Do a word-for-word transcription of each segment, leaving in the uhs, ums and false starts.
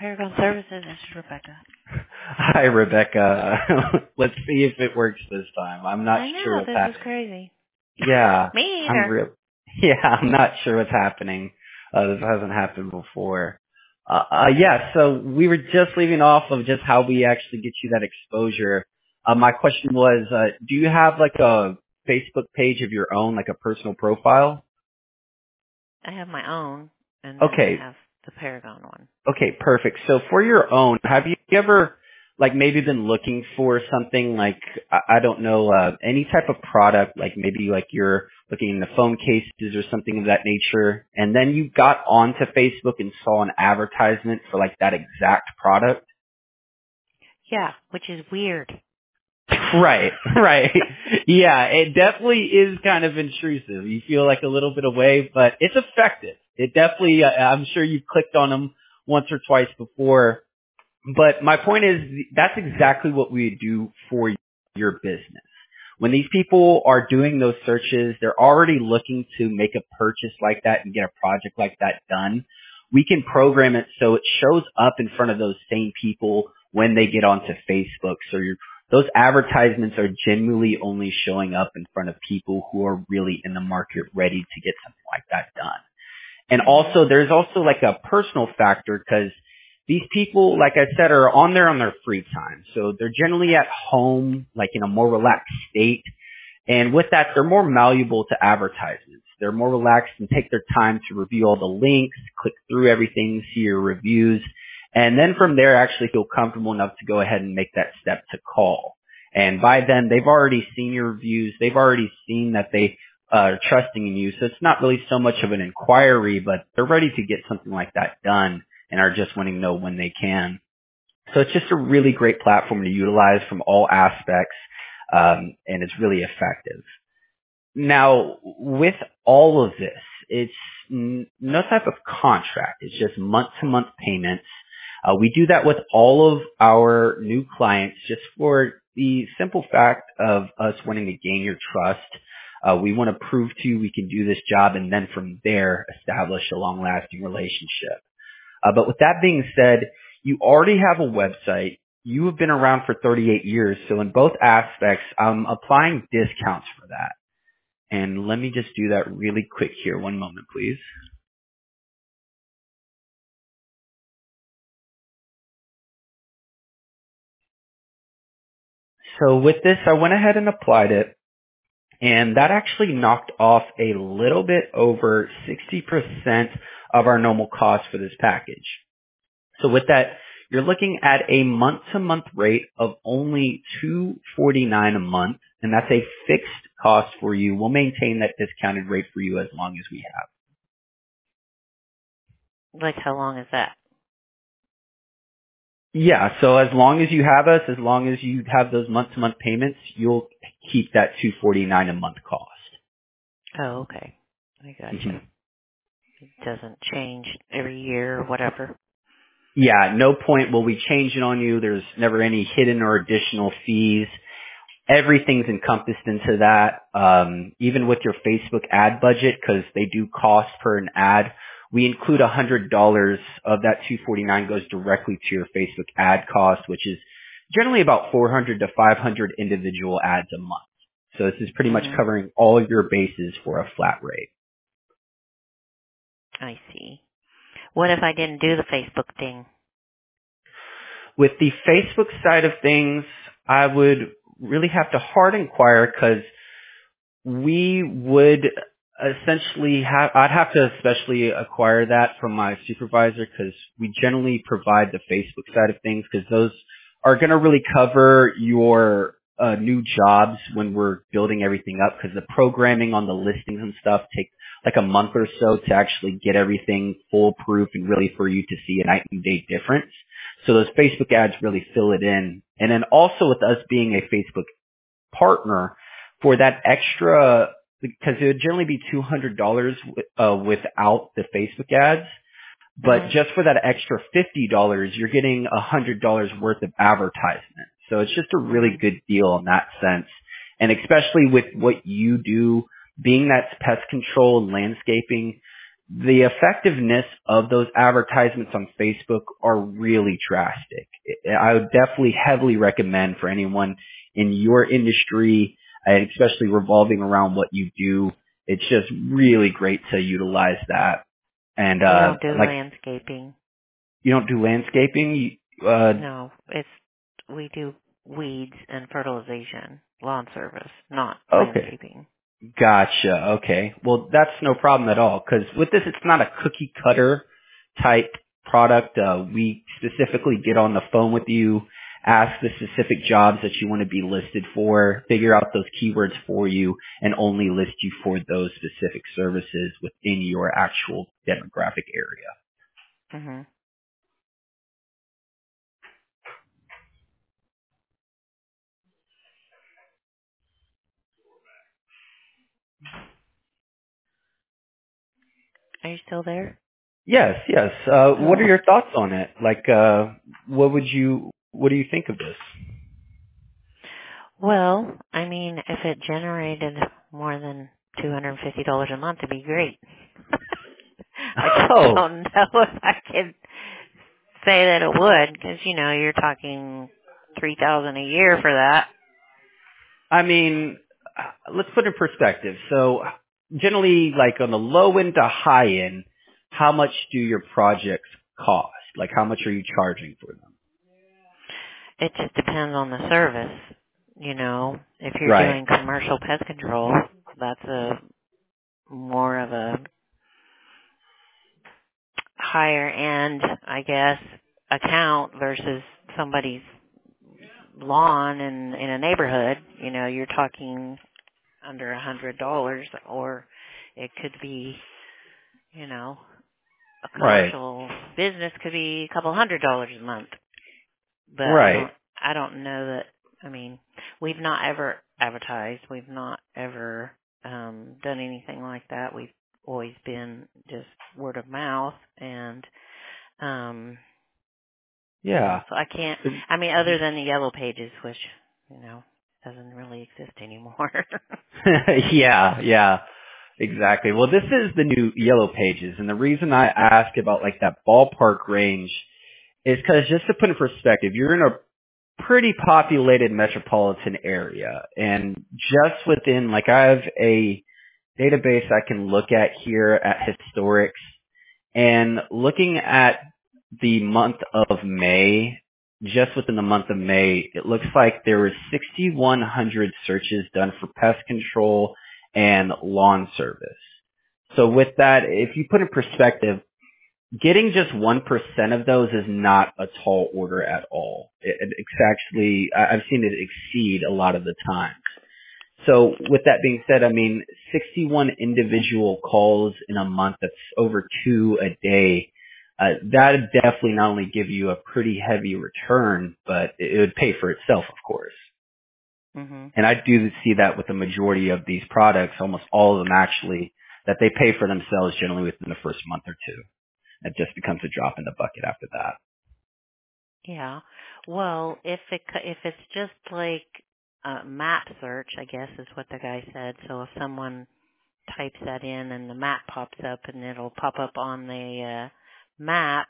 Paragon Services. This is Rebecca. Hi, Rebecca. Let's see if it works this time. I'm not I know, sure what's this happening. is crazy. Yeah, Me I'm either. real. Yeah, I'm not sure what's happening. Uh, this hasn't happened before. Uh, uh, yeah, so we were just leaving off of just how we actually get you that exposure. Uh, my question was, uh, do you have like a Facebook page of your own, like a personal profile? I have my own, and then I Okay, have the Paragon one. Okay, perfect. So for your own, have you ever, like, maybe been looking for something like, I I don't know, uh, any type of product, like maybe like you're looking in the phone cases or something of that nature, and then you got onto Facebook and saw an advertisement for like that exact product? Yeah, which is weird. Right, right. Yeah, it definitely is kind of intrusive. You feel like a little bit away, but it's effective. It definitely, uh, I'm sure you've clicked on them once or twice before. But my point is, that's exactly what we do for your business. When these people are doing those searches, they're already looking to make a purchase like that and get a project like that done. We can program it so it shows up in front of those same people when they get onto Facebook. So you're, those advertisements are genuinely only showing up in front of people who are really in the market ready to get something like that done. And Mhm. also, there's also like a personal factor because these people, like I said, are on there on their free time. So they're generally at home, like in a more relaxed state. And with that, they're more malleable to advertisements. They're more relaxed and take their time to review all the links, click through everything, see your reviews. And then from there, actually feel comfortable enough to go ahead and make that step to call. And by then, they've already seen your reviews. They've already seen that they uh, are trusting in you. So it's not really so much of an inquiry, but they're ready to get something like that done and are just wanting to know when they can. So it's just a really great platform to utilize from all aspects, um, and it's really effective. Now, with all of this, it's n- no type of contract. It's just month-to-month payments. Uh, we do that with all of our new clients just for the simple fact of us wanting to gain your trust. Uh, we want to prove to you we can do this job and then from there establish a long-lasting relationship. Uh, but with that being said, you already have a website. You have been around for thirty-eight years. So in both aspects, I'm applying discounts for that. And let me just do that really quick here. One moment, please. So with this, I went ahead and applied it. And that actually knocked off a little bit over sixty percent of our normal cost for this package. So with that, you're looking at a month-to-month rate of only two hundred forty-nine dollars a month, and that's a fixed cost for you. We'll maintain that discounted rate for you as long as we have. Like, how long is that? Yeah, so as long as you have us, as long as you have those month-to-month payments, you'll keep that two hundred forty-nine dollars a month cost. Oh, okay. I hmm gotcha. It doesn't change every year or whatever. Yeah, no point will we change it on you. There's never any hidden or additional fees. Everything's encompassed into that. Um, even with your Facebook ad budget, because they do cost per an ad, we include one hundred dollars of that two hundred forty-nine dollars goes directly to your Facebook ad cost, which is generally about four hundred to five hundred individual ads a month. So this is pretty much Mhm. covering all of your bases for a flat rate. I see. What if I didn't do the Facebook thing? With the Facebook side of things, I would really have to hard inquire because we would essentially have, I'd have to especially acquire that from my supervisor because we generally provide the Facebook side of things because those are going to really cover your uh, new jobs when we're building everything up because the programming on the listings and stuff takes like a month or so to actually get everything foolproof and really for you to see a night and day difference. So those Facebook ads really fill it in. And then also with us being a Facebook partner for that extra, because it would generally be two hundred dollars uh, without the Facebook ads, but Mhm. just for that extra fifty dollars, you're getting one hundred dollars worth of advertisement. So it's just a really Mhm. good deal in that sense. And especially with what you do, being that's pest control and landscaping, the effectiveness of those advertisements on Facebook are really drastic. I would definitely heavily recommend for anyone in your industry, and especially revolving around what you do, it's just really great to utilize that. And We uh don't do like, landscaping. you don't do landscaping? You, uh No, it's we do weeds and fertilization, lawn service, not okay. landscaping. Gotcha. Okay. Well, that's no problem at all, because with this, it's not a cookie cutter type product. Uh, we specifically get on the phone with you, ask the specific jobs that you want to be listed for, figure out those keywords for you, and only list you for those specific services within your actual demographic area. Mhm. Are you still there? Yes, yes. Uh, what are Oh. your thoughts on it? Like, uh, what would you, what do you think of this? Well, I mean, if it generated more than two hundred and fifty dollars a month, it'd be great. I just Oh, don't know if I can say that it would, because you know you're talking three thousand a year for that. I mean, let's put it in perspective. So generally, like on the low end to high end, how much do your projects cost? Like how much are you charging for them? It just depends on the service. You know, if you're Right. doing commercial pest control, that's a more of a higher end, I guess, account versus somebody's lawn in in a neighborhood. You know, you're talking under a hundred dollars, or it could be, you know, a Right. commercial business could be a couple hundred dollars a month. But I Right. don't, I don't know that. I mean, we've not ever advertised. We've not ever um, done anything like that. We've always been just word of mouth, and um, you know, Yeah. so I can't. I mean, other than the yellow pages, which you know doesn't really exist anymore. yeah. Yeah. Exactly. Well, this is the new Yellow Pages, and the reason I ask about like that ballpark range is because just to put in perspective, you're in a pretty populated metropolitan area, and just within, like, I have a database I can look at here at Historics, and looking at the month of May, just within the month of May, it looks like there were six thousand one hundred searches done for pest control and lawn service. So with that, if you put in perspective, getting just one percent of those is not a tall order at all. It, it's actually, I- I've seen it exceed a lot of the time. So with that being said, I mean, sixty-one individual calls in a month, that's over two a day. Uh, that would definitely not only give you a pretty heavy return, but it would pay for itself, of course. Mhm. And I do see that with the majority of these products, almost all of them actually, that they pay for themselves generally within the first month or two. It just becomes a drop in the bucket after that. Yeah. Well, if it co- if it's just like a map search, I guess is what the guy said. So if someone types that in and the map pops up and it'll pop up on the uh, map,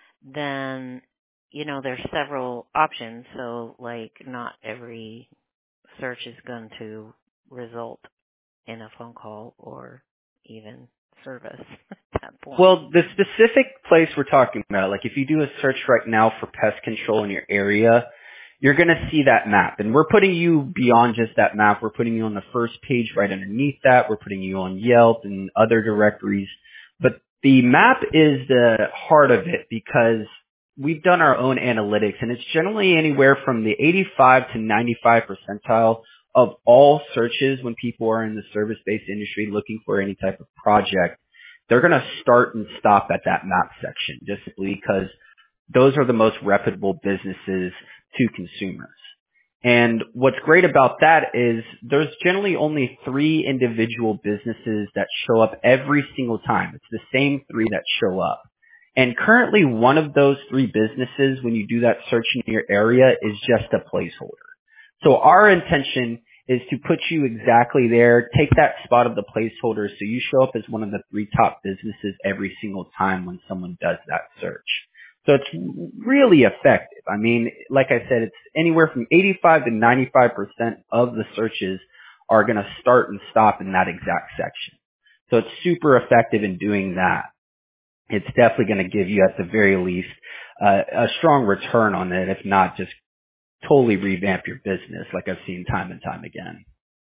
then you know there's several options. So like not every search is going to result in a phone call or even service at that point. Well, the specific place we're talking about, like if you do a search right now for pest control in your area, you're going to see that map. And we're putting you beyond just that map. We're putting you on the first page right underneath that. We're putting you on Yelp and other directories. But the map is the heart of it because we've done our own analytics, and it's generally anywhere from the eighty-five to ninety-five percentile of all searches when people are in the service-based industry looking for any type of project. They're going to start and stop at that map section just simply because those are the most reputable businesses to consumers. And what's great about that is there's generally only three individual businesses that show up every single time. It's the same three that show up. And currently one of those three businesses, when you do that search in your area, is just a placeholder. So our intention is to put you exactly there, take that spot of the placeholder so you show up as one of the three top businesses every single time when someone does that search. So it's really effective. I mean, like I said, it's anywhere from eighty-five to ninety-five percent of the searches are going to start and stop in that exact section. So it's super effective in doing that. It's definitely going to give you, at the very least, uh, a strong return on it, if not just totally revamp your business like I've seen time and time again.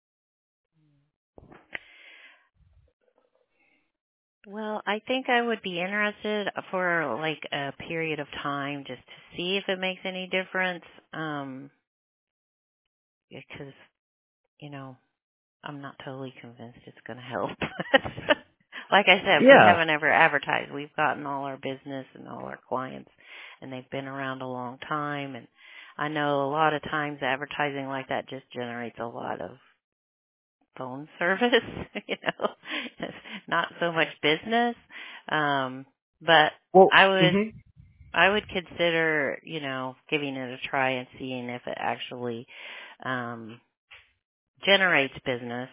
Well, I think I would be interested for like a period of time just to see if it makes any difference. Um, because, you know, I'm not totally convinced it's going to help. Like I said, we Yeah. haven't ever advertised. We've gotten all our business and all our clients, and they've been around a long time. And I know a lot of times advertising like that just generates a lot of phone service, you know, not so much business. Um, but Well, I would, mhm. I would consider, you know, giving it a try and seeing if it actually, um, generates business,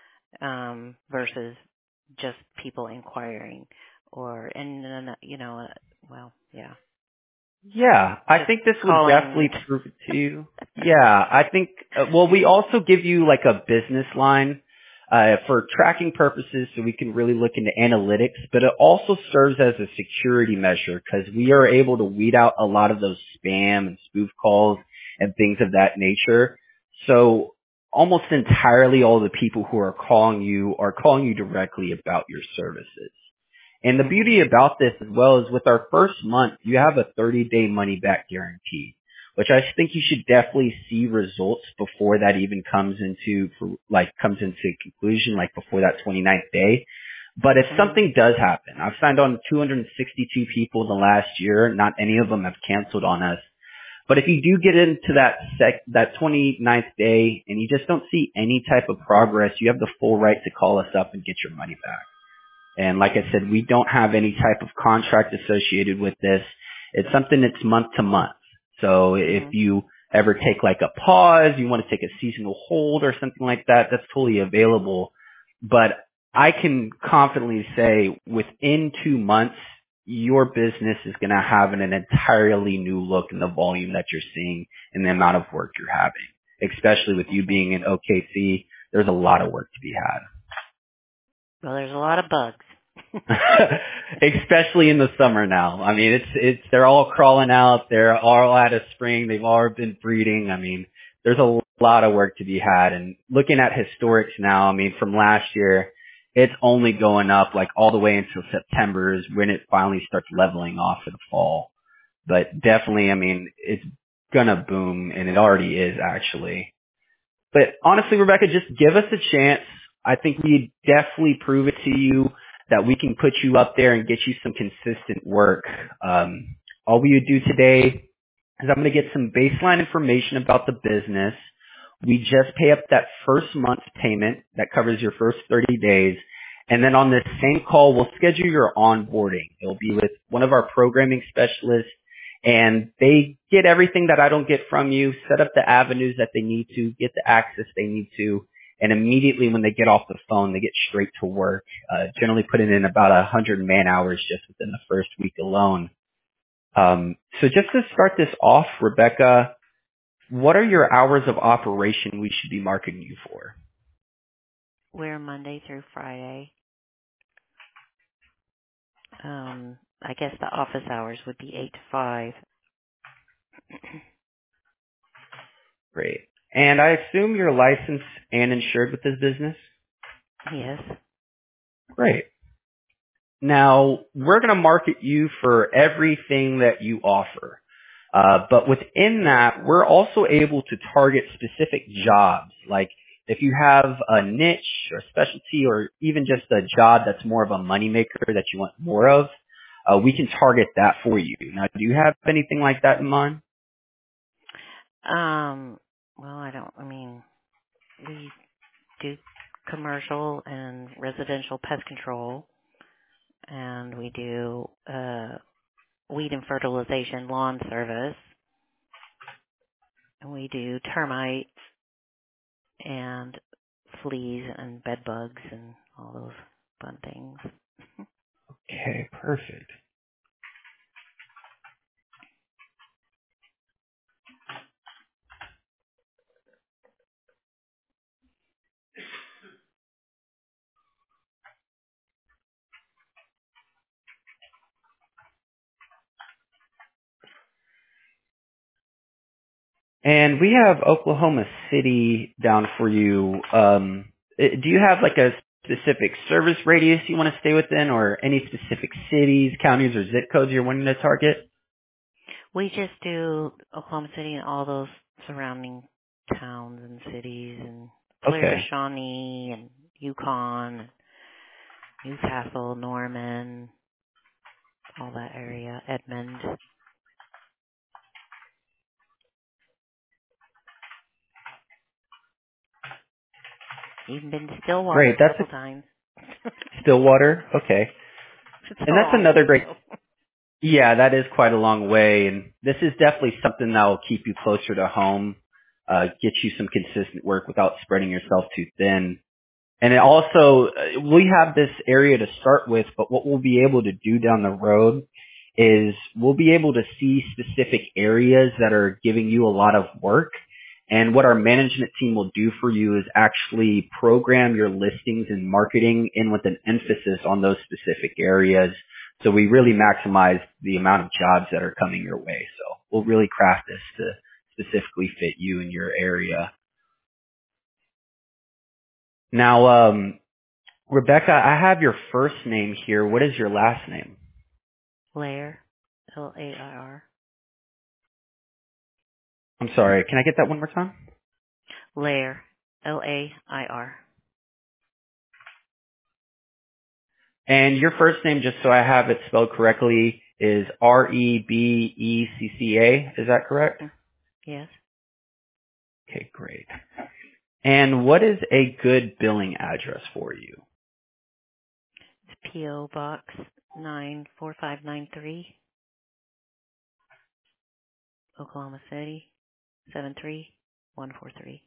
um, versus just people inquiring or, and, and you know, uh, well, yeah, Yeah, I just think this would calling. definitely prove it to you. Yeah, I think, uh, well, we also give you like a business line uh, for tracking purposes so we can really look into analytics, but it also serves as a security measure because we are able to weed out a lot of those spam and spoof calls and things of that nature. So almost entirely all the people who are calling you are calling you directly about your services. And the Mhm. beauty about this as well is with our first month, you have a thirty day money back guarantee, which I think you should definitely see results before that even comes into, like, comes into conclusion, like before that twenty-ninth day. But if Mhm. something does happen, I've signed on two hundred sixty-two people in the last year, not any of them have canceled on us. But if you do get into that sec, that twenty-ninth day and you just don't see any type of progress, you have the full right to call us up and get your money back. And like I said, we don't have any type of contract associated with this. It's something that's month to month. So if Mhm. you ever take like a pause, you want to take a seasonal hold or something like that, that's totally available. But I can confidently say within two months, your business is going to have an, an entirely new look in the volume that you're seeing and the amount of work you're having. Especially with you being in O K C, there's a lot of work to be had. Well, there's a lot of bugs. Especially in the summer now. I mean, it's, it's, they're all crawling out. They're all out of spring. They've all been breeding. I mean, there's a lot of work to be had. And looking at historics now, I mean, from last year, it's only going up like all the way until September is when it finally starts leveling off for the fall. But definitely, I mean, it's gonna boom and it already is actually. But honestly, Rebecca, just give us a chance. I think we definitely prove it to you that we can put you up there and get you some consistent work. Um, all we would do today is I'm going to get some baseline information about the business. We just pay up that first month's payment that covers your first thirty days. And then on this same call, we'll schedule your onboarding. It'll be with one of our programming specialists, and they get everything that I don't get from you, set up the avenues that they need to, get the access they need to, and immediately when they get off the phone, they get straight to work, uh, generally putting in about one hundred man hours just within the first week alone. Um, so just to start this off, Rebecca, what are your hours of operation we should be marketing you for? We're Monday through Friday. Um, I guess the office hours would be eight to five. Great. And I assume you're licensed and insured with this business? Yes. Great. Now, we're going to market you for everything that you offer. Uh, but within that, we're also able to target specific jobs. Like if you have a niche or specialty or even just a job that's more of a moneymaker that you want more of, uh, we can target that for you. Now, do you have anything like that in mind? Um, well, I don't, I mean, we do commercial and residential pest control, and we do, uh, weed and fertilization lawn service, and we do termites, and fleas and bed bugs and all those fun things. Okay, perfect. And we have Oklahoma City down for you. Um, eh, do you have like a specific service radius you want to stay within, or any specific cities, counties, or zip codes you're wanting to target? We just do Oklahoma City and all those surrounding towns and cities and Claire, Okay, Shawnee, and Yukon, Newcastle, Norman, all that area, Edmond, even been to Stillwater great. a That's couple a times. Stillwater. Okay, It's a and that's long another way great. though. Yeah, that is quite a long way, and this is definitely something that will keep you closer to home, uh, get you some consistent work without spreading yourself too thin. And it also, uh, we have this area to start with, but what we'll be able to do down the road is we'll be able to see specific areas that are giving you a lot of work. And what our management team will do for you is actually program your listings and marketing in with an emphasis on those specific areas. So we really maximize the amount of jobs that are coming your way. So we'll really craft this to specifically fit you in your area. Now, um, Rebecca, I have your first name here. What is your last name? Lair, L A I R. I'm sorry. Can I get that one more time? Lair, L A I R. And your first name, just so I have it spelled correctly, is R E B E C C A. Is that correct? Mm, yes. Okay, great. And what is a good billing address for you? It's P O Box nine four five nine three, Oklahoma City, seven three one four three.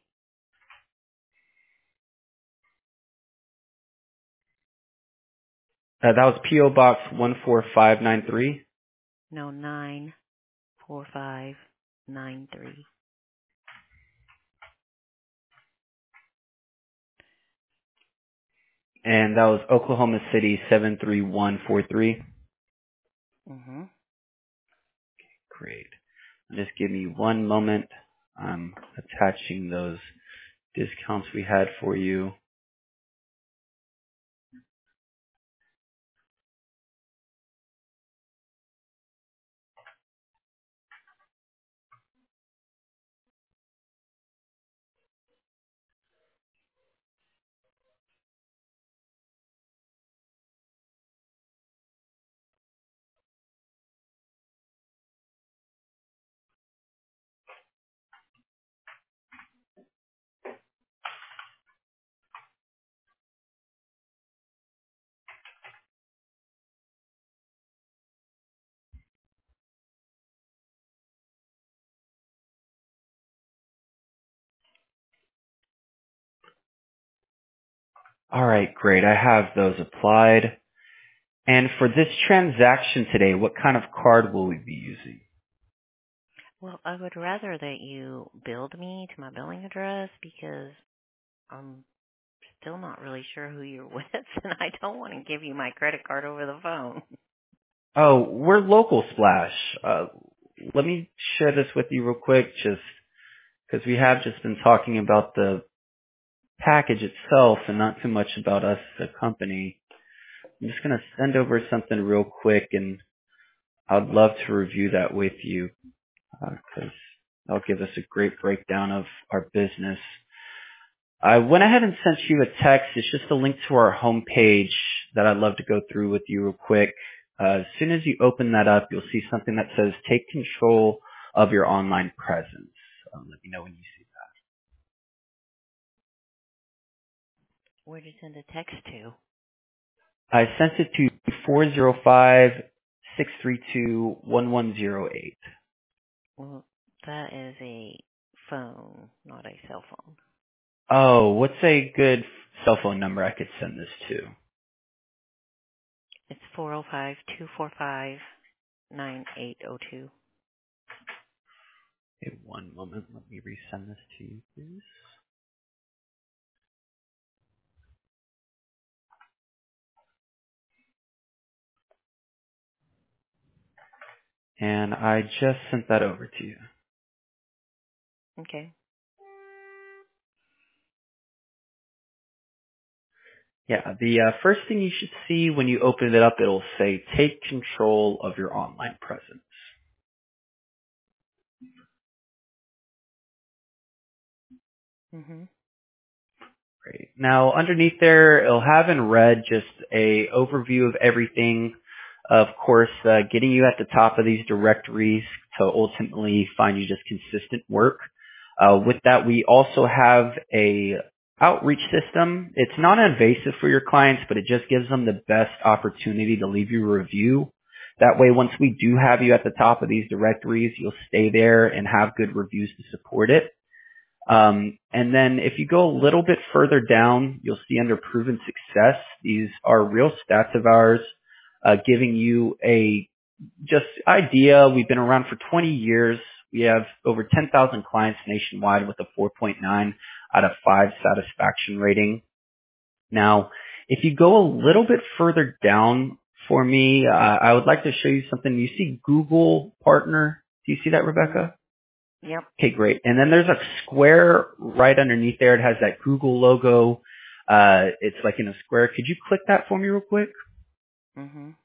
Uh, that was P O Box one four five nine three. No, nine four five nine three. And that was Oklahoma City seven three one four three. Mm-hmm. Great. Just give me one moment. I'm attaching those discounts we had for you. All right, great. I have those applied. And for this transaction today, what kind of card will we be using? Well, I would rather that you build me to my billing address because I'm still not really sure who you're with, and I don't want to give you my credit card over the phone. Oh, we're Local Splash. Uh, let me share this with you real quick, just because we have just been talking about the package itself and not too much about us as a company. I'm just going to send over something real quick, and I'd love to review that with you because that'll give us a great breakdown of our business. I went ahead and sent you a text. It's just a link to our homepage that I'd love to go through with you real quick. Uh, as soon as you open that up, you'll see something that says take control of your online presence. Um, let me know when you see Where to send a text to? that. I sent it to four zero five, six three two, one one zero eight. Well, that is a phone, not a cell phone. Oh, what's a good cell phone number I could send this to? It's four oh five, two four five, nine eight oh two. Okay, one moment. Let me resend this to you, please. And I just sent that over to you. Okay. Yeah, the uh, first thing you should see when you open it up, it'll say, take control of your online presence. Mhm. Great. Now, underneath there, it'll have in red just a overview of everything. Of course, uh, getting you at the top of these directories to ultimately find you just consistent work. Uh, with that, we also have a outreach system. It's non-invasive for your clients, but it just gives them the best opportunity to leave you a review. That way, once we do have you at the top of these directories, you'll stay there and have good reviews to support it. Um, and then if you go a little bit further down, you'll see under proven success, these are real stats of ours, uh, giving you a just idea. We've been around for twenty years. We have over ten thousand clients nationwide with a four point nine out of five satisfaction rating. Now, if you go a little bit further down for me, uh, I would like to show you something. You see Google Partner. Do you see that, Mhm. Rebecca? Yep. Okay, great. And then there's a square right underneath there. It has that Google logo. Uh, it's like in a square. Could you click that for me real quick? Mhm.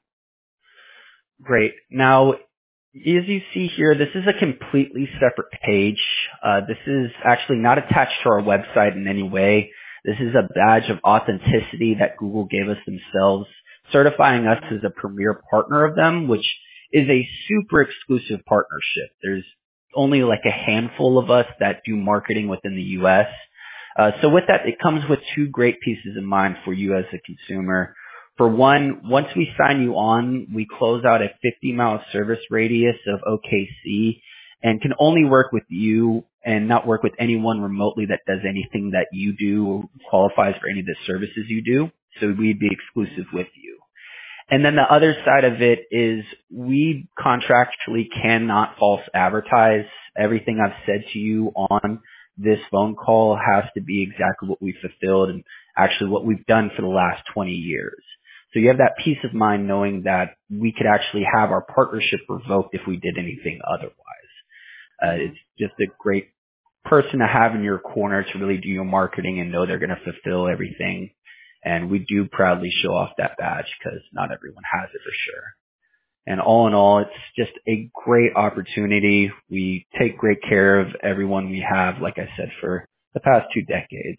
Great. Now, as you see here, this is a completely separate page. Uh, this is actually not attached to our website in any way. This is a badge of authenticity that Google gave us themselves, certifying us Mhm. as a premier partner of them, which is a super exclusive partnership. There's only like a handful of us that do marketing within the U S. Uh, so with that, it comes with two great pieces of mind for you as a consumer. For one, once we sign you on, we close out a fifty mile service radius of O K C and can only work with you and not work with anyone remotely that does anything that you do or qualifies for any of the services you do. So we'd be exclusive Mhm. with you. And then the other side of it is we contractually cannot false advertise. Everything I've said to you on this phone call has to be exactly what we fulfilled and actually what we've done for the last twenty years. So you have that peace of mind knowing that we could actually have our partnership revoked if we did anything otherwise. Uh, it's Mhm. just a great person to have in your corner to really do your marketing and know they're going to fulfill everything. And we do proudly show off that badge because not everyone has it for sure. And all in all, it's just a great opportunity. We take great care of everyone we have, like I said, for the past two decades.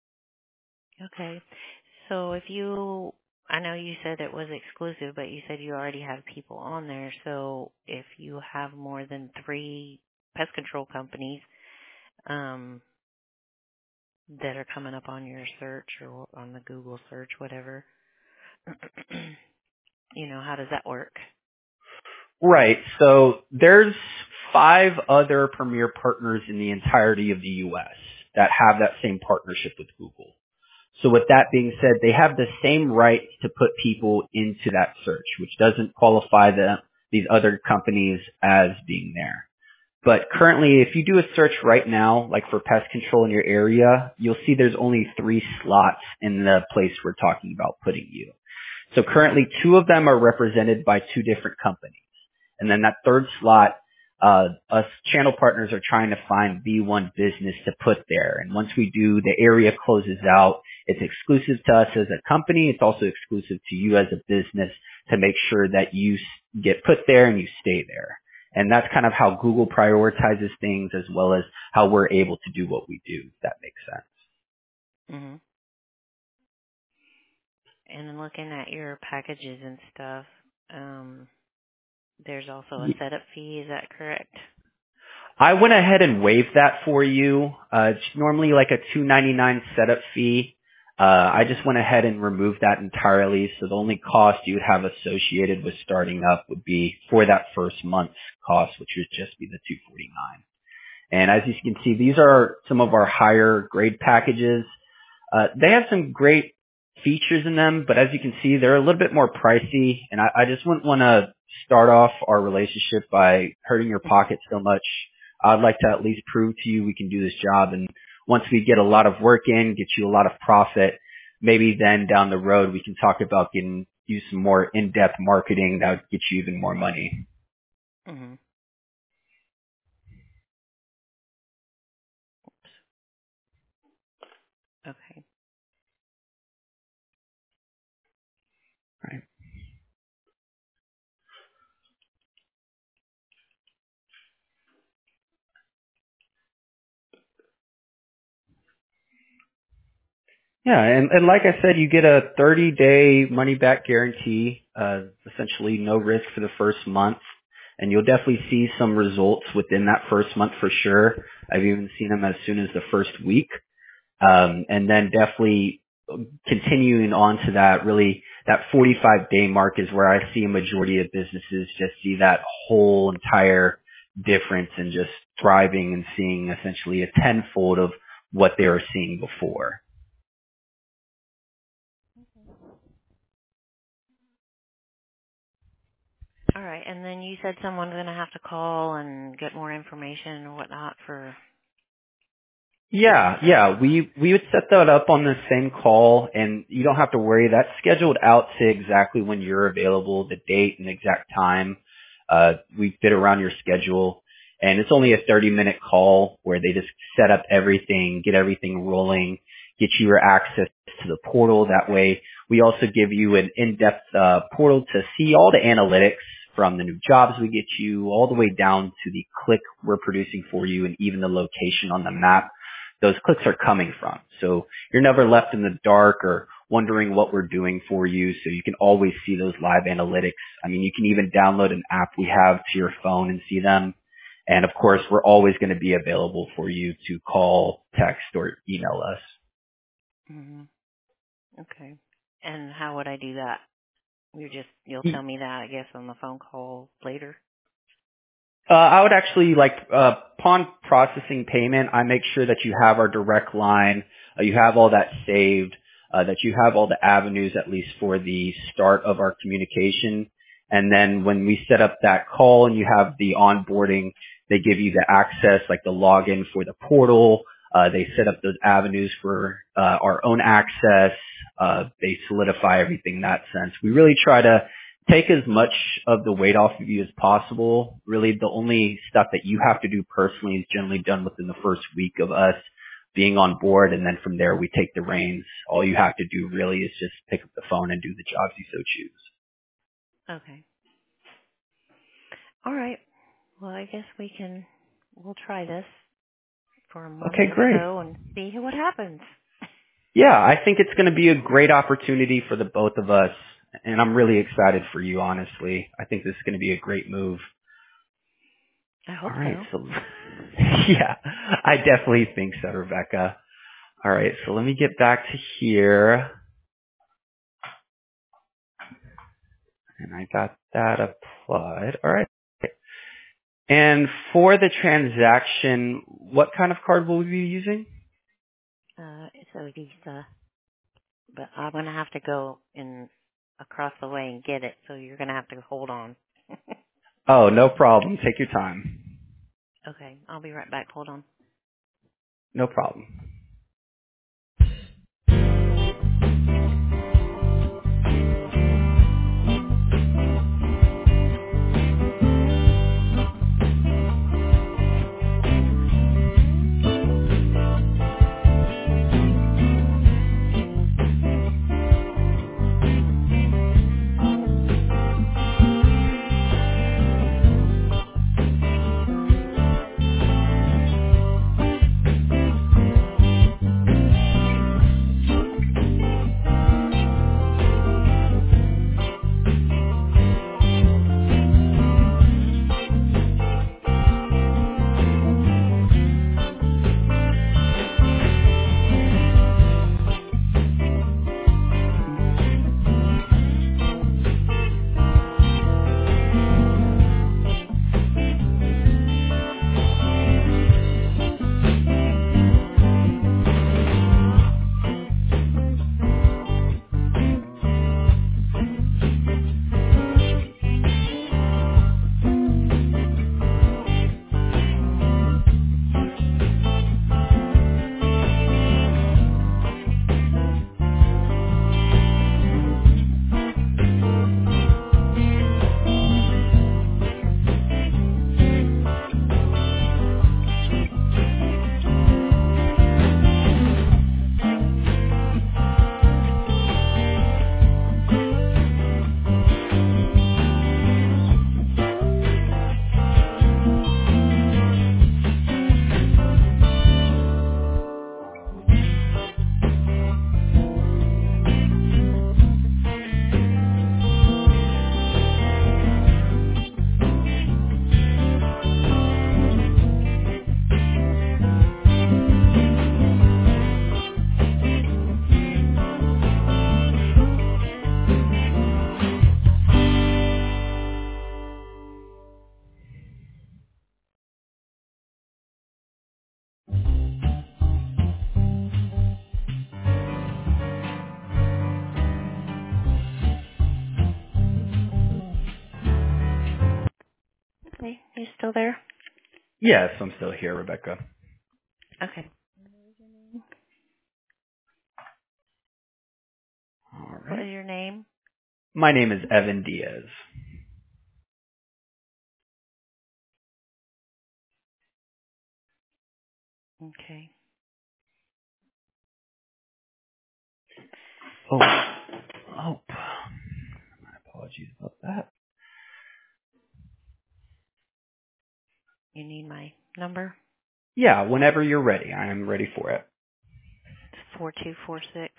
Okay. So if you, I know you said it was exclusive, but you said you already have people on there. So if you have more than three pest control companies um, that are coming up on your search or on the Google search, whatever, you know, how does that work? Right. So there's five other premier partners in the entirety of the U S that have that same partnership with Google. So with that being said, they have the same right to put people into that search, which doesn't qualify the, these other companies as being there. But currently, if you do a search right now, like for pest control in your area, you'll see there's only three slots in the place we're talking about putting you. So currently, two of them are represented by two different companies. And then that third slot, uh, us channel partners are trying to find the one business to put there. And once we do, the area closes out. It's exclusive to us as a company. It's also exclusive to you as a business to make sure that you s- get put there and you stay there. And that's kind of how Google prioritizes things as well as how we're able to do what we do, if that makes sense. Hmm. And then looking at your packages and stuff, um, there's also a setup fee. Is that correct? I went ahead and waived that for you. Uh, it's normally like a two ninety-nine setup fee. Uh, I just went ahead and removed that entirely. So the only cost you would have associated with starting up would be for that first month's cost, which would just be the two forty-nine. And as you can see, these are some of our higher grade packages. Uh, they have some great features in them, but as you can see, they're a little bit more pricey. And I, I just wouldn't want to start off our relationship by hurting your pocket so much. I'd like to at least prove to you we can do this job. And once we get a lot of work in, get you a lot of profit, maybe then down the road we can talk about getting you some more in-depth marketing that would get you even more money. Mm-hmm. Okay. Right. Yeah, and, and like I said, you get a thirty day money back guarantee, uh, essentially no risk for the first month. And you'll definitely see some results within that first month for sure. I've even seen them as soon as the first week. Um, and then definitely continuing on to that, really that forty-five day mark is where I see a majority of businesses just see that whole entire difference and just thriving and seeing essentially a tenfold of what they were seeing before. All right. And then you said someone's going to have to call and get more information or whatnot for. Yeah, yeah, we we would set that up on the same call, and you don't have to worry. That's scheduled out to exactly when you're available, the date and exact time. Uh, we fit around your schedule, and it's only a thirty minute call where they just set up everything, get everything rolling, get you your access to the portal. That way, we also give you an in-depth uh, portal to see all the analytics from the new jobs we get you, all the way down to the click we're producing for you, and even the location on the map those clicks are coming from. So you're never left in the dark or wondering what we're doing for you. So you can always see those live analytics. I mean, you can even download an app we have to your phone and see them. And of course, we're always going to be available for you to call, text, or email us. Mm-hmm. Okay. And how would I do that? You just you'll tell me that I guess on the phone call later. Uh, I would actually like, uh, upon processing payment, I make sure that you have our direct line, uh, you have all that saved, uh, that you have all the avenues at least for the start of our communication. And then when we set up that call and you have the onboarding, they give you the access, like the login for the portal. Uh, they set up those avenues for, uh, our own access. Uh, they solidify everything in that sense. We really try to take as much of the weight off of you as possible. Really, the only stuff that you have to do personally is generally done within the first week of us being on board, and then from there we take the reins. All you have to do really is just pick up the phone and do the jobs you so choose. Okay. All right. Well, I guess we can, we'll try this for a month Okay, or great. so and see what happens. Yeah, I think it's going to be a great opportunity for the both of us, and I'm really excited for you, honestly. I think this is going to be a great move. I hope All right, so. so yeah, I definitely think so, Rebecca. All right, so let me get back to here. And I got that applied. All right. And for the transaction, what kind of card will we be using? Uh, it's a Visa, but I'm going to have to go in across the way and get it, so you're going to have to hold on. Oh, no problem. Take your time. Okay, I'll be right back. Hold on. No problem. still there? Yes, I'm still here, Rebecca. Okay. All What right. is your name? My name is Evan Diaz. Okay. Oh, oh. My apologies about that. You need my number? Yeah, whenever you're ready, I am ready for it. It's four two four six,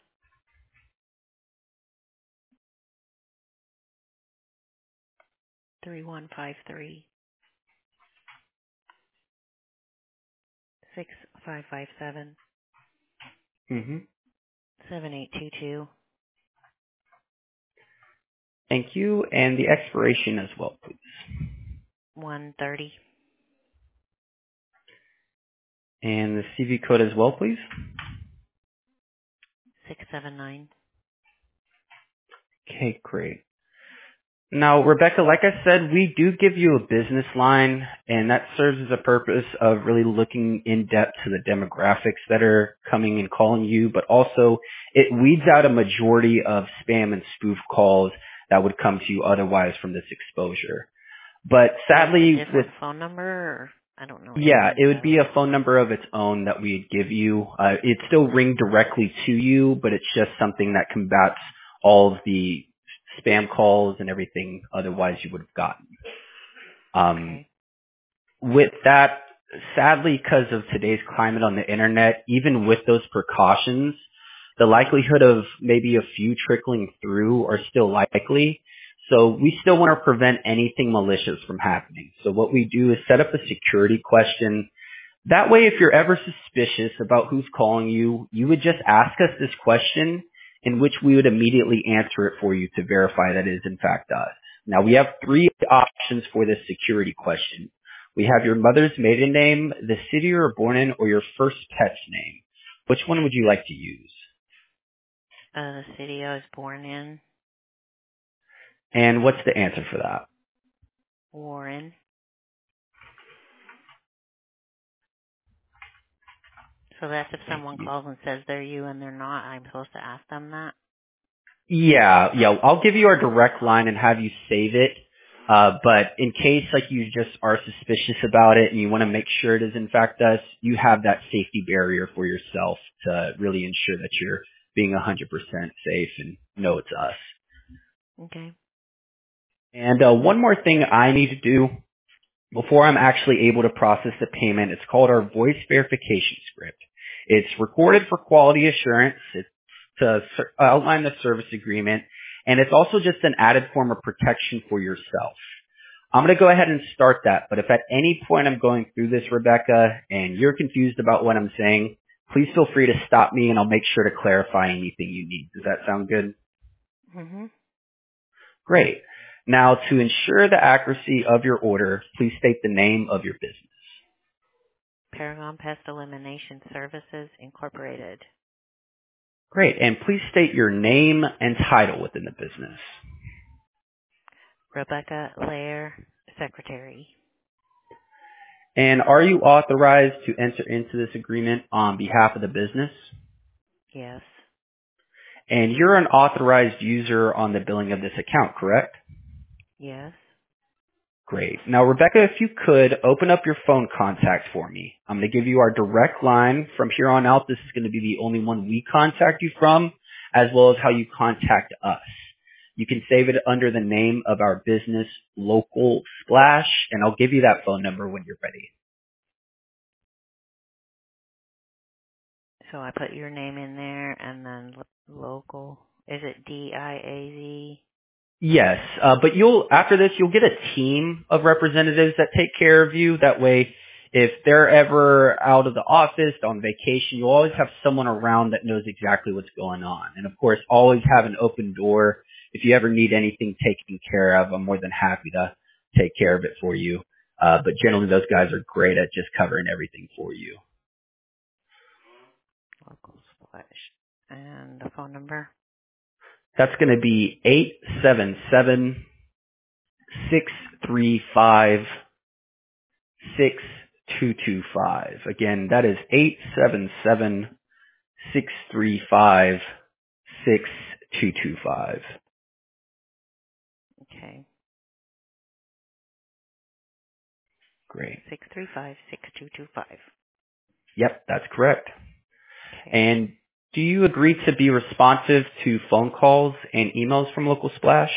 three one five three, six five five seven, Mm-hmm. seven eight two two, Thank you, and the expiration as well, please. one thirty, And the C V code as well, please. six seven nine. Okay, great. Now, Rebecca, like I said, we do give you a business line, and that serves as a purpose of really looking in depth to the demographics that are coming and calling you, but also it weeds out a majority of spam and spoof calls that would come to you otherwise from this exposure. But So it's a sadly, with different phone number, or I don't know what you yeah, mean it by would be that. a phone number of its own that we'd give you. Uh, it'd still ring directly to you, but it's just something that combats all of the spam calls and everything otherwise you would have gotten. Um, Okay. with that, sadly, because of today's climate on the internet, even with those precautions, the likelihood of maybe a few trickling through are still likely. So we still want to prevent anything malicious from happening. So what we do is set up a security question. That way, if you're ever suspicious about who's calling you, you would just ask us this question, in which we would immediately answer it for you to verify that it is in fact us. Now, we have three options for this security question. We have your mother's maiden name, the city you were born in, or your first pet's name. Which one would you like to use? Uh, the city I was born in, And what's the answer for that? Warren. So that's if someone calls and says they're you and they're not, I'm supposed to ask them that? Yeah, yeah. I'll give you our direct line and have you save it. Uh, but in case like you just are suspicious about it and you want to make sure it is in fact us, you have that safety barrier for yourself to really ensure that you're being one hundred percent safe and know it's us. Okay. And uh, one more thing I need to do before I'm actually able to process the payment, it's called our voice verification script. It's recorded for quality assurance. It's to ser- outline the service agreement, and it's also just an added form of protection for yourself. I'm going to go ahead and start that, but if at any point I'm going through this, Rebecca, and you're confused about what I'm saying, please feel free to stop me and I'll make sure to clarify anything you need. Does that sound good? Mm-hmm. Great. Now, to ensure the accuracy of your order, please state the name of your business. Paragon Pest Elimination Services, Incorporated. Great. And please state your name and title within the business. Rebecca Lair, Secretary. And are you authorized to enter into this agreement on behalf of the business? Yes. And you're an authorized user on the billing of this account, correct? Yes. Great. Now, Rebecca, if you could open up your phone contact for me. I'm going to give you our direct line. From here on out, this is going to be the only one we contact you from, as well as how you contact us. You can save it under the name of our business, Local Splash, and I'll give you that phone number when you're ready. So I put your name in there and then lo- local. Is it D I A Z? Yes, uh, but you'll after this you'll get a team of representatives that take care of you. That way, if they're ever out of the office on vacation, you'll always have someone around that knows exactly what's going on. And of course, always have an open door. If you ever need anything taken care of, I'm more than happy to take care of it for you. Uh, but generally, those guys are great at just covering everything for you. Local Splash. And the phone number? That's going to be eight seven seven six three five. six two two five. Again, that is eight seven seven, six three five, six two two five. Okay. Great. Six three five six two two five. Yep, that's correct. Okay. And do you agree to be responsive to phone calls and emails from Local Splash?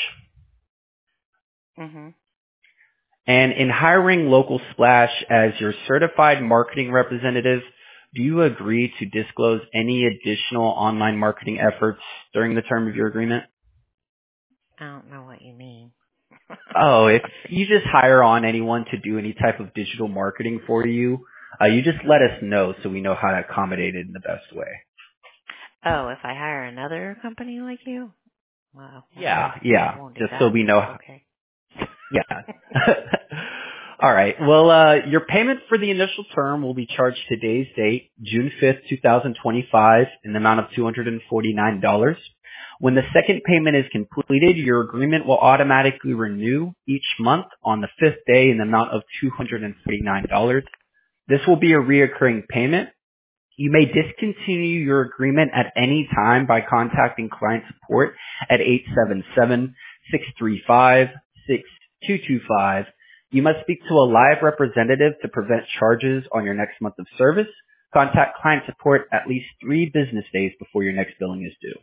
Mhm. And in hiring Local Splash as your certified marketing representative, do you agree to disclose any additional online marketing efforts during the term of your agreement? I don't know what you mean. Oh, if you just hire on anyone to do any type of digital marketing for you, uh, you just let us know so we know how to accommodate it in the best way. Oh, if I hire another company like you? Wow. Yeah, Okay. I yeah, won't do just so that, we but know. okay. Yeah. All right. Well, uh, your payment for the initial term will be charged today's date, June fifth, twenty twenty-five, in the amount of two hundred forty-nine dollars. When the second payment is completed, your agreement will automatically renew each month on the fifth day in the amount of two hundred forty-nine dollars. This will be a reoccurring payment. You may discontinue your agreement at any time by contacting client support at eight seven seven, six three five, six two two five. You must speak to a live representative to prevent charges on your next month of service. Contact client support at least three business days before your next billing is due.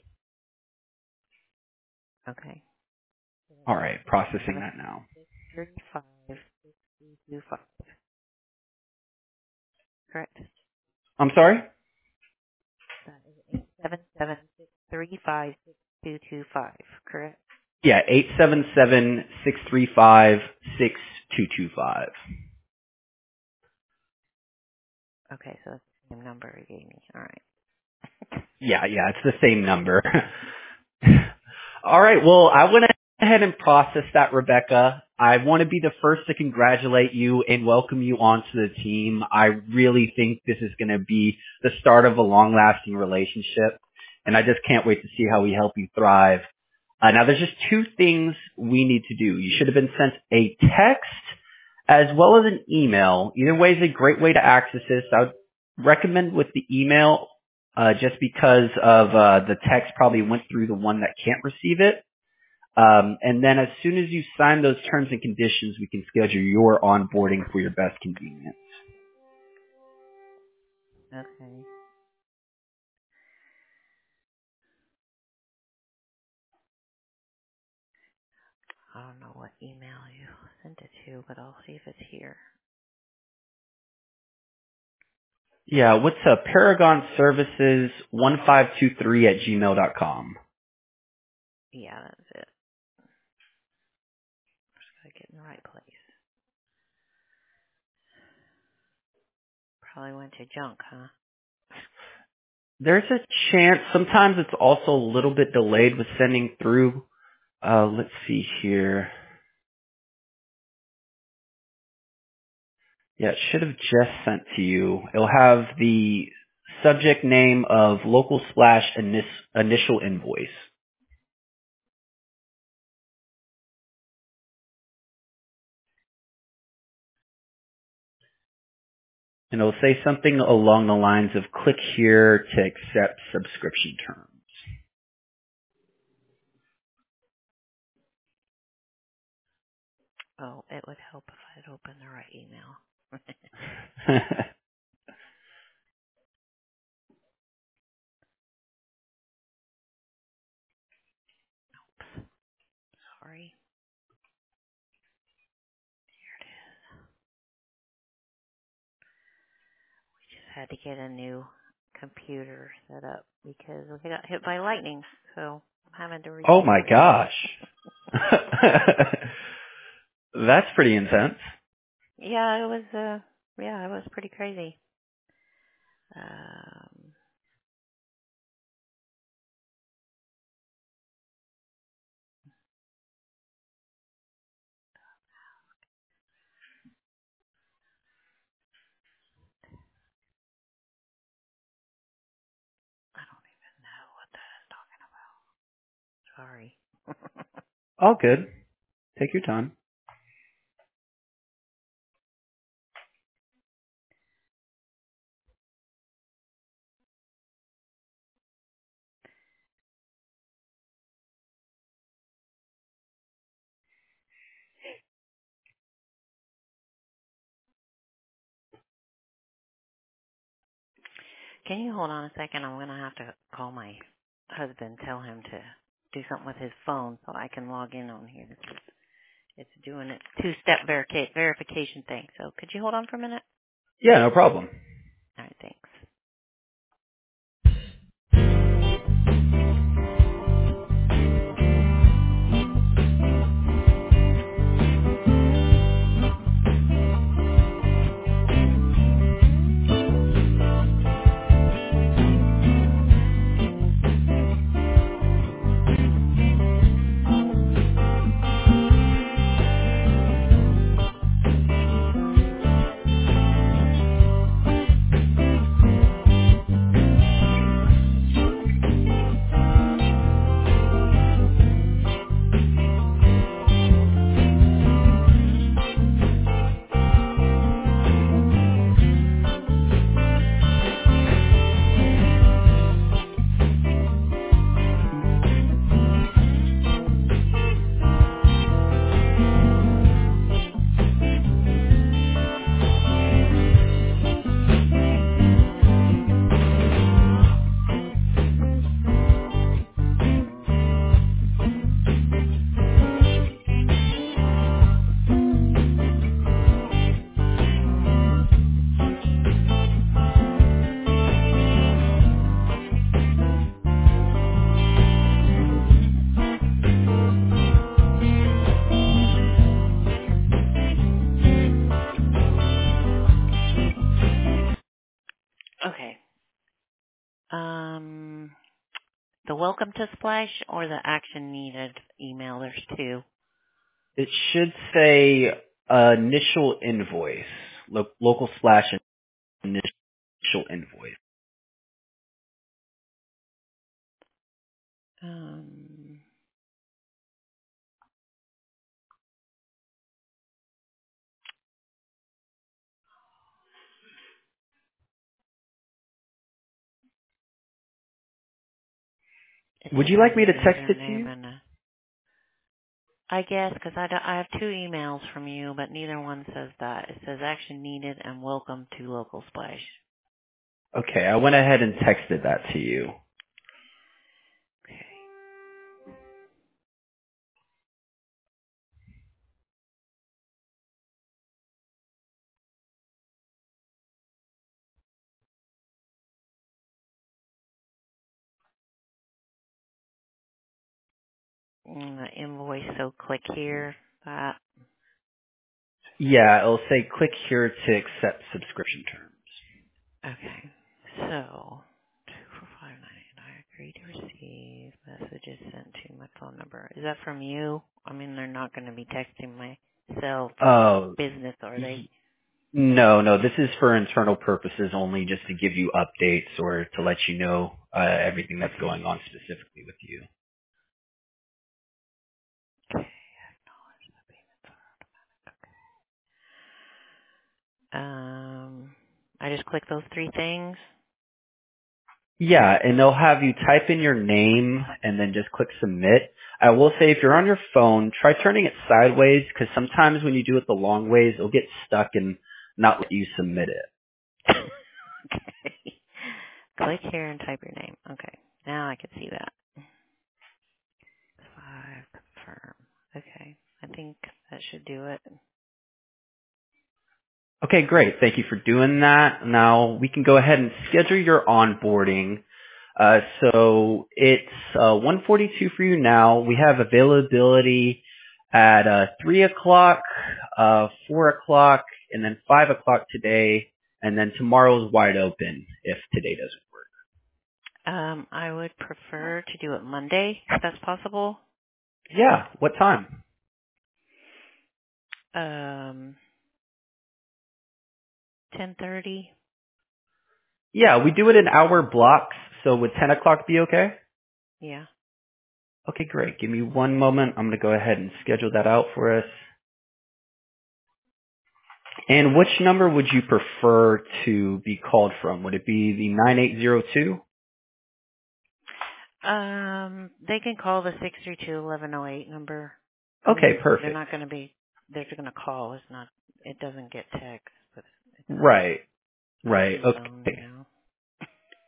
Okay. All right, processing Seven that now. thirty five two two five. Correct. I'm sorry? That is eight seven seven six three five six two two five. Correct. Yeah, eight seven seven, six three five, six two two five. Okay, so that's the same number you gave me. All right. Yeah, yeah, it's the same number. All right. Well, I went ahead and processed that, Rebecca. I want to be the first to congratulate you and welcome you onto the team. I really think this is going to be the start of a long-lasting relationship, and I just can't wait to see how we help you thrive. Uh, now, there's just two things we need to do. You should have been sent a text as well as an email. Either way is a great way to access this. I would recommend with the email uh, just because of uh, the text probably went through the one that can't receive it. Um, and then as soon as you sign those terms and conditions, we can schedule your onboarding for your best convenience. Okay. I don't know what email you sent it to, but I'll see if it's here. Yeah, what's uh, Paragon Services one five two three at gmail dot com. Yeah, that's it. Just gotta get in the right place. Probably went to junk, huh? There's a chance, sometimes it's also a little bit delayed with sending through. Uh, let's see here. Yeah, it should have just sent to you. It'll have the subject name of local slash inis- initial invoice. And it'll say something along the lines of click here to accept subscription terms. Oh, it would help if I'd open the right email. Sorry. We just had to get a new computer set up because we got hit by lightning, so I'm having to Oh redo my everything. gosh. That's pretty intense. Yeah, it was uh yeah, it was pretty crazy. Um I don't even know what that is talking about. Sorry. All good. Take your time. Can you hold on a second? I'm gonna have to call my husband, tell him to do something with his phone so I can log in on here. It's, it's doing its two-step verica- verification thing. So could you hold on for a minute? Yeah, no problem. All right, thanks. Okay. Um, the welcome to Splash or the action needed email? There's two. It should say uh, initial invoice, lo- local slash initial invoice. Um, it Would just you has like me a to text it to username you? and a. I guess because I, do- I have two emails from you, but neither one says that. It says action needed and welcome to local splash. Okay, I went ahead and texted that to you. Okay. Mm, the invoice. So click here. That. Yeah, it'll say click here to accept subscription terms. Okay. So two four five nine eight. I agree to receive messages sent to my phone number. Is that from you? I mean, they're not going to be texting my cell from Oh, business, are they? y- no, no, this is for internal purposes only, just to give you updates or to let you know uh, everything that's Okay. going on specifically with you. Okay. Um, I just click those three things. Yeah, and they'll have you type in your name and then just click submit. I will say if you're on your phone, try turning it sideways because sometimes when you do it the long ways, it'll get stuck and not let you submit it. Okay. Click here and type your name. Okay. Now I can see that. Five, confirm. Okay. I think that should do it. Okay, great. Thank you for doing that. Now we can go ahead and schedule your onboarding. Uh, so it's uh, one forty-two for you now. We have availability at uh, three o'clock, uh, four o'clock, and then five o'clock today. And then tomorrow's wide open if today doesn't work. Um, I would prefer to do it Monday, if that's possible. Yeah, what time? Um, ten thirty. Yeah, we do it in hour blocks. So would ten o'clock be okay? Yeah. Okay, great. Give me one moment. I'm going to go ahead and schedule that out for us. And which number would you prefer to be called from? Would it be the nine eight zero two? Um, they can call the six three two eleven oh eight number. I Okay, mean, they're perfect. not going to be. They're going to call. It's not. It doesn't get text, but it's Right, a right. payphone, you Okay. know.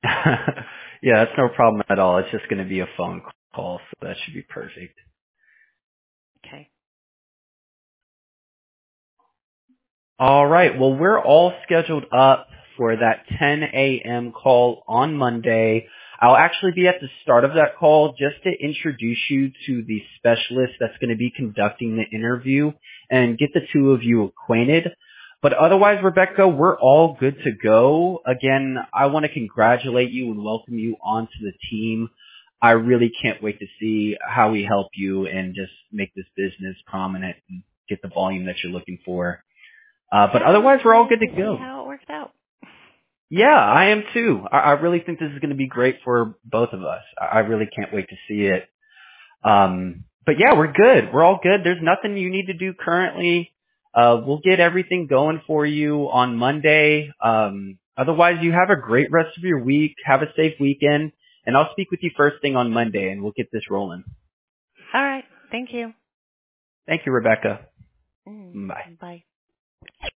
Yeah, that's no problem at all. It's just going to be a phone call, so that should be perfect. Okay. All right. Well, we're all scheduled up for that ten a.m. call on Monday. I'll actually be at the start of that call just to introduce you to the specialist that's going to be conducting the interview and get the two of you acquainted. But otherwise, Rebecca, we're all good to go. Again, I want to congratulate you and welcome you onto the team. I really can't wait to see how we help you and just make this business prominent and get the volume that you're looking for. Uh, but Yeah, I'm otherwise, we're all good excited to to see go. how it works out. Yeah, I am too. I, I really think this is going to be great for both of us. I, I really can't wait to see it. Um, but yeah, we're good. We're all good. There's nothing you need to do currently. Uh, we'll get everything going for you on Monday. Um, otherwise, you have a great rest of your week. Have a safe weekend. And I'll speak with you first thing on Monday, and we'll get this rolling. All right. Thank you. Thank you, Rebecca. Mm, Bye. bye.